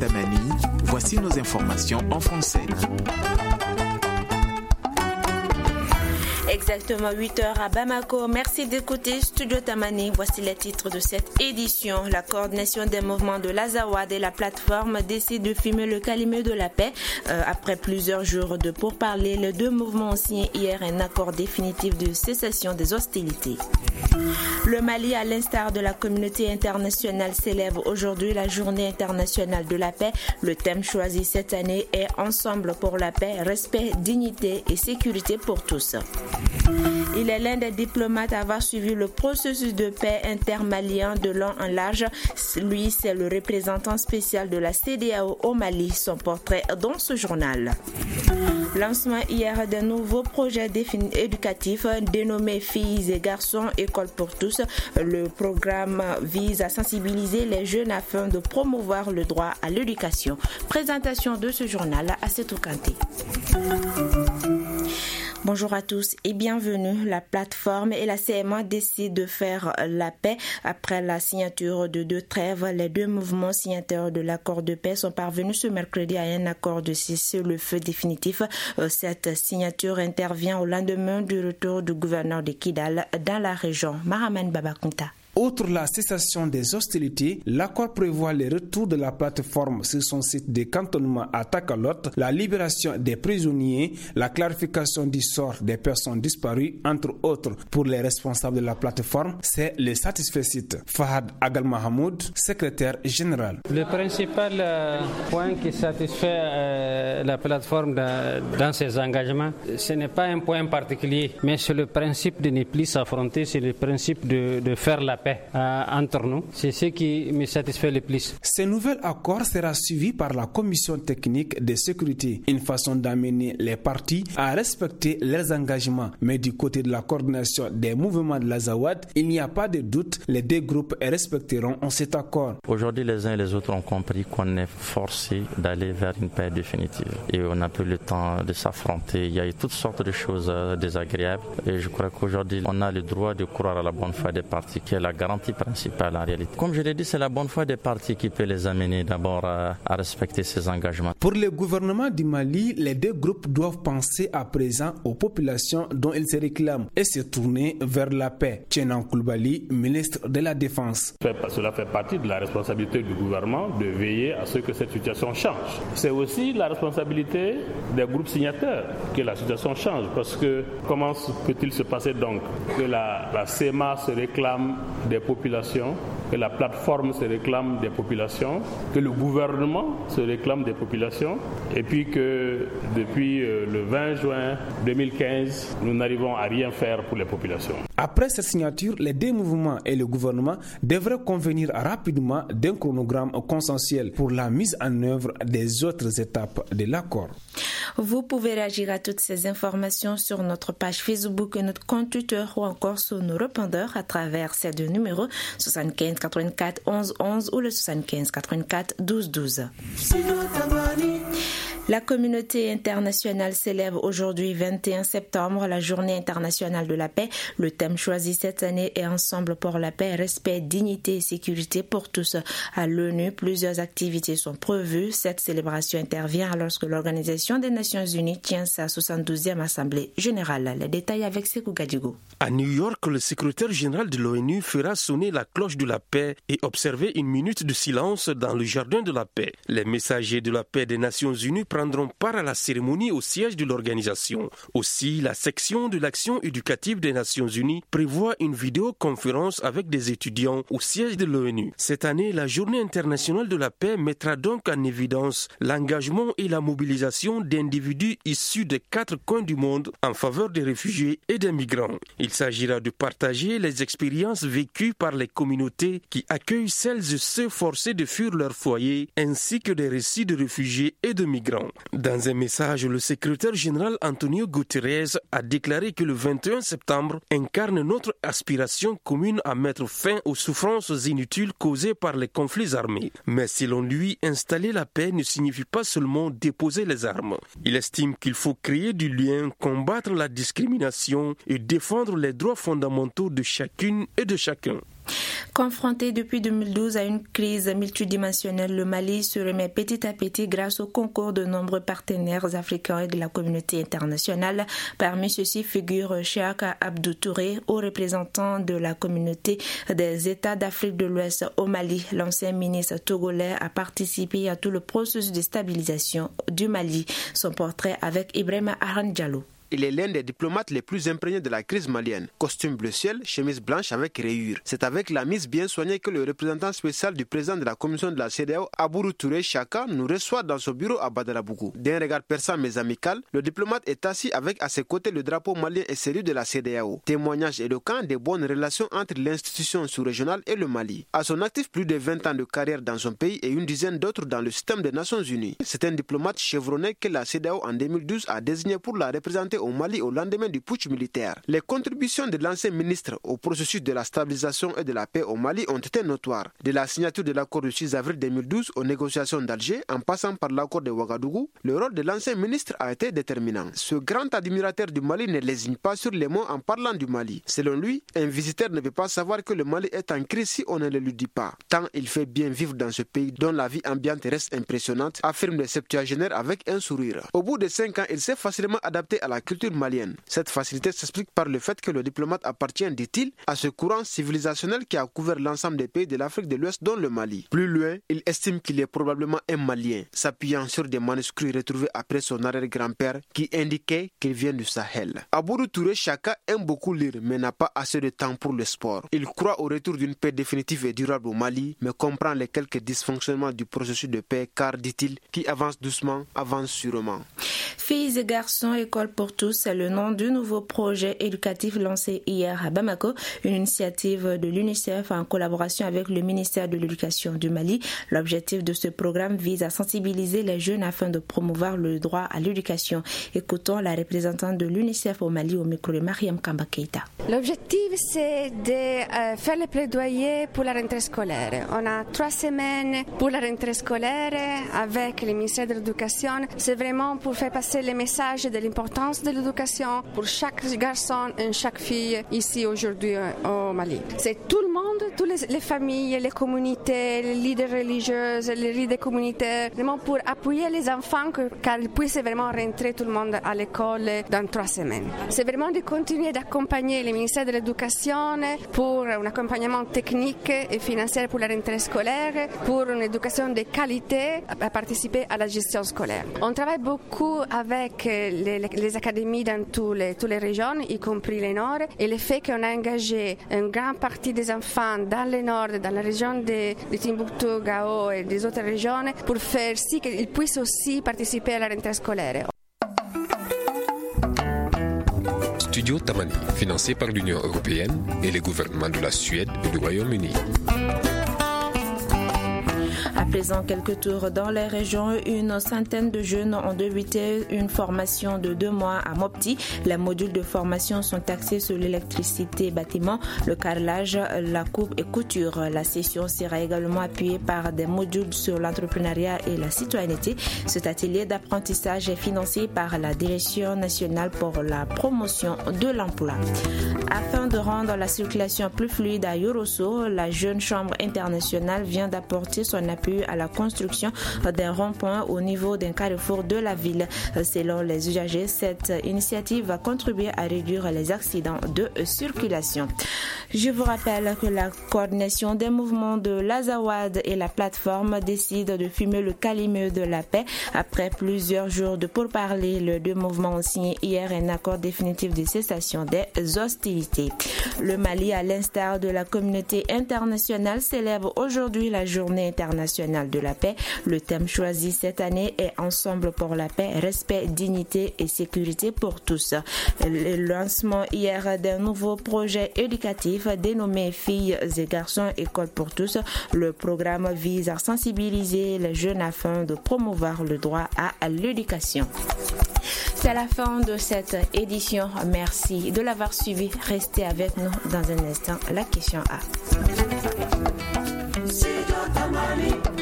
Tamani, voici nos informations en français. Exactement 8h à Bamako. Merci d'écouter Studio Tamani. Voici les titres de cette édition. La coordination des mouvements de l'Azawad et la plateforme décident de filmer le Calumet de la paix. Après plusieurs jours de pourparlers, les deux mouvements ont signé hier un accord définitif de cessation des hostilités. Le Mali, à l'instar de la communauté internationale, célèbre aujourd'hui la Journée internationale de la paix. Le thème choisi cette année est Ensemble pour la paix, respect, dignité et sécurité pour tous. Il est l'un des diplomates à avoir suivi le processus de paix intermalien de long en large. Lui, c'est le représentant spécial de la CEDEAO au Mali. Son portrait dans ce journal. Lancement hier d'un nouveau projet éducatif dénommé Filles et garçons, école pour tous. Le programme vise à sensibiliser les jeunes afin de promouvoir le droit à l'éducation. Présentation de ce journal à Setou Kanté. Bonjour à tous et bienvenue. La plateforme et la CMA décident de faire la paix. Après la signature de deux trêves, les deux mouvements signataires de l'accord de paix sont parvenus ce mercredi à un accord de cessez-le-feu définitif. Cette signature intervient au lendemain du retour du gouverneur de Kidal dans la région. Mahaman Babakunta. Outre la cessation des hostilités, l'accord prévoit le retour de la plateforme sur son site de cantonnement à Takalot, la libération des prisonniers, la clarification du sort des personnes disparues, entre autres. Pour les responsables de la plateforme, c'est le satisfait. Fahad Agal Mahamoud, secrétaire général. Le principal point qui satisfait la plateforme dans ses engagements, ce n'est pas un point particulier, mais c'est le principe de ne plus s'affronter, c'est le principe de faire la paix entre nous. C'est ce qui me satisfait le plus. Ce nouvel accord sera suivi par la commission technique de sécurité, une façon d'amener les parties à respecter leurs engagements. Mais du côté de la coordination des mouvements de l'Azawad, il n'y a pas de doute, les deux groupes respecteront cet accord. Aujourd'hui, les uns et les autres ont compris qu'on est forcé d'aller vers une paix définitive. Et on n'a plus le temps de s'affronter. Il y a eu toutes sortes de choses désagréables. Et je crois qu'aujourd'hui, on a le droit de croire à la bonne foi des parties, qui est la garantie principale en réalité. Comme je l'ai dit, c'est la bonne foi des partis qui peut les amener d'abord à respecter ces engagements. Pour le gouvernement du Mali, les deux groupes doivent penser à présent aux populations dont ils se réclament et se tourner vers la paix. Tchenan Koulibaly, ministre de la Défense. Cela fait partie de la responsabilité du gouvernement de veiller à ce que cette situation change. C'est aussi la responsabilité des groupes signataires que la situation change, parce que comment peut-il se passer donc que la CEMA se réclame des populations, que la plateforme se réclame des populations, que le gouvernement se réclame des populations, et puis que depuis le 20 juin 2015, nous n'arrivons à rien faire pour les populations. Après cette signature, les deux mouvements et le gouvernement devraient convenir rapidement d'un chronogramme consensuel pour la mise en œuvre des autres étapes de l'accord. Vous pouvez réagir à toutes ces informations sur notre page Facebook et notre compte Twitter ou encore sur nos répondeurs à travers ces deux numéros 75 84 11 11 ou le 75 84 12 12. La communauté internationale célèbre aujourd'hui 21 septembre la Journée internationale de la paix. Le thème choisi cette année est Ensemble pour la paix, respect, dignité et sécurité pour tous. À l'ONU, plusieurs activités sont prévues. Cette célébration intervient lorsque l'Organisation des Nations Unies tient sa 72e Assemblée générale. Les détails avec Sekou Gadigo. À New York, le secrétaire général de l'ONU fera sonner la cloche de la paix et observer une minute de silence dans le jardin de la paix. Les messagers de la paix des Nations Unies prendront part à la cérémonie au siège de l'organisation. Aussi, la section de l'action éducative des Nations Unies prévoit une vidéoconférence avec des étudiants au siège de l'ONU. Cette année, la Journée internationale de la paix mettra donc en évidence l'engagement et la mobilisation d'individus issus des 4 coins du monde en faveur des réfugiés et des migrants. Il s'agira de partager les expériences vécues par les communautés qui accueillent celles et ceux forcés de fuir leur foyer, ainsi que des récits de réfugiés et de migrants. Dans un message, le secrétaire général Antonio Guterres a déclaré que le 21 septembre incarne notre aspiration commune à mettre fin aux souffrances inutiles causées par les conflits armés. Mais selon lui, installer la paix ne signifie pas seulement déposer les armes. Il estime qu'il faut créer du lien, combattre la discrimination et défendre les droits fondamentaux de chacune et de chacun. Confronté depuis 2012 à une crise multidimensionnelle, le Mali se remet petit à petit grâce au concours de nombreux partenaires africains et de la communauté internationale. Parmi ceux-ci figure Cheikh Abdou Touré, haut représentant de la communauté des États d'Afrique de l'Ouest au Mali. L'ancien ministre togolais a participé à tout le processus de stabilisation du Mali. Son portrait avec Ibrahima Aran-Diallo. Il est l'un des diplomates les plus imprégnés de la crise malienne. Costume bleu ciel, chemise blanche avec rayures. C'est avec la mise bien soignée que le représentant spécial du président de la commission de la CEDEAO, Abourou Touré Chaka, nous reçoit dans son bureau à Badalabougou. D'un regard perçant mais amical, le diplomate est assis avec à ses côtés le drapeau malien et celui de la CEDEAO. Témoignage éloquent des bonnes relations entre l'institution sous-régionale et le Mali. À son actif, plus de 20 ans de carrière dans son pays et une dizaine d'autres dans le système des Nations Unies. C'est un diplomate chevronné que la CEDEAO en 2012 a désigné pour la représenter au Mali au lendemain du putsch militaire. Les contributions de l'ancien ministre au processus de la stabilisation et de la paix au Mali ont été notoires. De la signature de l'accord du 6 avril 2012 aux négociations d'Alger, en passant par l'accord de Ouagadougou, le rôle de l'ancien ministre a été déterminant. Ce grand admirateur du Mali ne lésigne pas sur les mots en parlant du Mali. Selon lui, un visiteur ne peut pas savoir que le Mali est en crise si on ne le lui dit pas. Tant il fait bien vivre dans ce pays dont la vie ambiante reste impressionnante, affirme le septuagénaire avec un sourire. Au bout de 5 ans, il s'est facilement adapté à la culture malienne. Cette facilité s'explique par le fait que le diplomate appartient, dit-il, à ce courant civilisationnel qui a couvert l'ensemble des pays de l'Afrique de l'Ouest, dont le Mali. Plus loin, il estime qu'il est probablement un Malien, s'appuyant sur des manuscrits retrouvés après son arrière-grand-père qui indiquaient qu'il vient du Sahel. Abourou Touré Chaka aime beaucoup lire, mais n'a pas assez de temps pour le sport. Il croit au retour d'une paix définitive et durable au Mali, mais comprend les quelques dysfonctionnements du processus de paix, car, dit-il, qui avance doucement, avance sûrement. Filles et garçons, école pour tous, c'est le nom du nouveau projet éducatif lancé hier à Bamako, une initiative de l'UNICEF en collaboration avec le ministère de l'Éducation du Mali. L'objectif de ce programme vise à sensibiliser les jeunes afin de promouvoir le droit à l'éducation. Écoutons la représentante de l'UNICEF au Mali au micro de Mariam Kamba Keita. L'objectif, c'est de faire le plaidoyer pour la rentrée scolaire. On a 3 semaines pour la rentrée scolaire avec le ministère de l'Éducation. C'est vraiment pour faire passer le message de l'importance de l'éducation pour chaque garçon et chaque fille ici aujourd'hui au Mali. C'est tout le monde, toutes les familles, les communautés, les leaders religieuses, les leaders communautaires, vraiment pour appuyer les enfants car ils puissent vraiment rentrer tout le monde à l'école dans 3 semaines. C'est vraiment de continuer d'accompagner le ministère de l'Éducation pour un accompagnement technique et financier pour la rentrée scolaire, pour une éducation de qualité, à participer à la gestion scolaire. On travaille beaucoup avec les académies dans toutes les régions, y compris le Nord, et le fait qu'on a engagé une grande partie des enfants dans le Nord, dans la région de Timbuktu, Gao et des autres régions, pour faire si qu'ils puissent aussi participer à la rentrée scolaire. Studio Tamani, financé par l'Union européenne et les gouvernements de la Suède et du Royaume-Uni. À présent, quelques tours dans les régions. Une centaine de jeunes ont débuté une formation de 2 mois à Mopti. Les modules de formation sont axés sur l'électricité bâtiment, le carrelage, la coupe et couture. La session sera également appuyée par des modules sur l'entrepreneuriat et la citoyenneté. Cet atelier d'apprentissage est financé par la Direction nationale pour la promotion de l'emploi. Afin de rendre la circulation plus fluide à Yorosso, la Jeune Chambre internationale vient d'apporter son appui à la construction d'un rond-point au niveau d'un carrefour de la ville. Selon les usagers, cette initiative va contribuer à réduire les accidents de circulation. Je vous rappelle que la coordination des mouvements de l'Azawad et la plateforme décident de fumer le calimeux de la paix. Après plusieurs jours de pourparlers, les 2 mouvements ont signé hier un accord définitif de cessation des hostilités. Le Mali, à l'instar de la communauté internationale, célèbre aujourd'hui la journée internationale de la paix. Le thème choisi cette année est Ensemble pour la paix, respect, dignité et sécurité pour tous. Le lancement hier d'un nouveau projet éducatif dénommé Filles et garçons, école pour tous. Le programme vise à sensibiliser les jeunes afin de promouvoir le droit à l'éducation. C'est la fin de cette édition. Merci de l'avoir suivi. Restez avec nous dans un instant. La question A.